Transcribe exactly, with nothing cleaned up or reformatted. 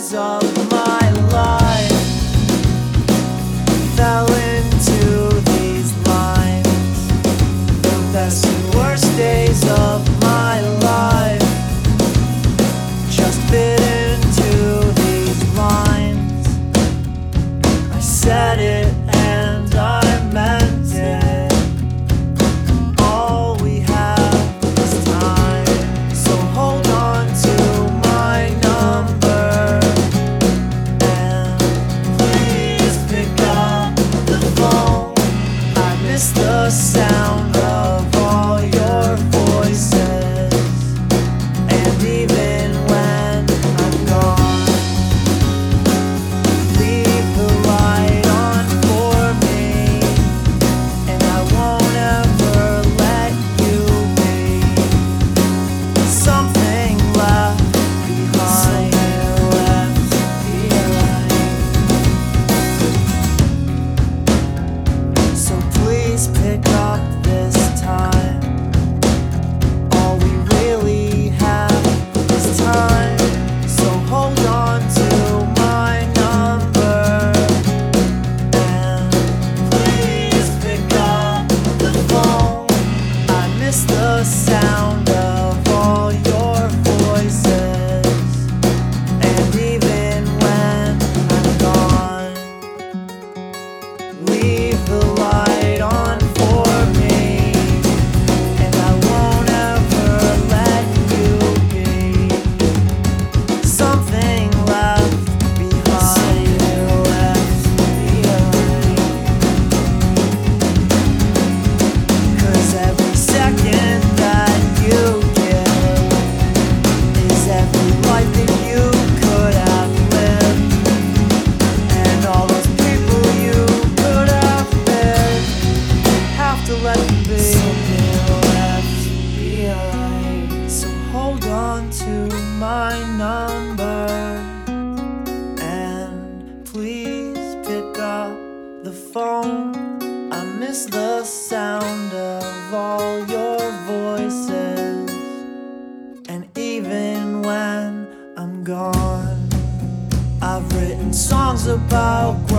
days of my life fell into these lines. The best and worst days of my life just fit into these lines. I said it and I meant it. All we have is time, so hold on to my number and please pick up the phone. I miss the sound of all your voices, and even when I'm gone, leave the light on for me, and I won't ever let you be. Something left behind. Something left behind. So please pick up this time. All we really have is time. So hold on to my number and please pick up the phone. I miss the sound of all your voices, and even when I'm gone, leave the light on for me, and I won't ever let you be. Something left behind. Something left behind. 'Cause every second that you give is every life that you could have lived, and all those people you could have been have to let them be. Something left behind. So hold on to my number and please pick up the phone. I miss the sound of all your voices, and even when I'm gone, I've written songs about